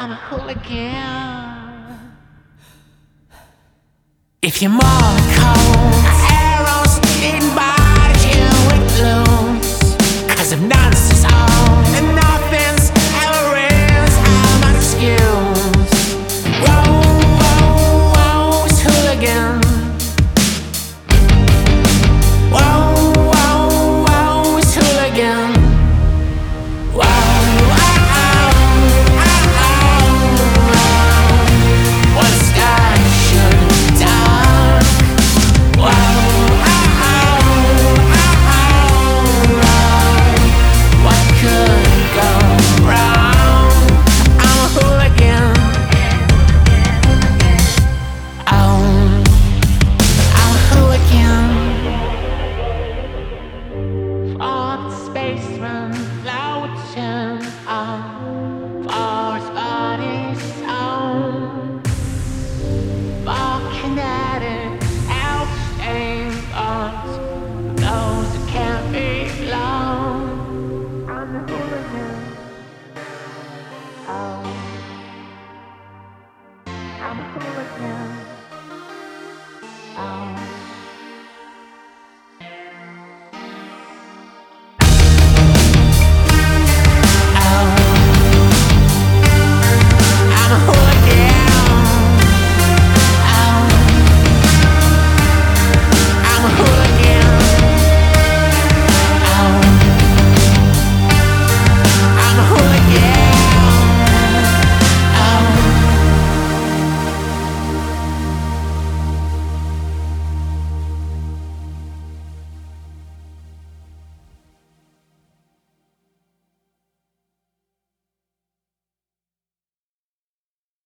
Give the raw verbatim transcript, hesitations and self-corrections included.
I'm a hooligan. If you're more cold, arrows in bodies you with blooms. Cause I'm nonsense all, and nothing's ever is. I'm an excuse. Whoa, whoa, whoa, it's hooligan. Whoa, whoa, whoa, it's hooligan. Whoa. Spaceman.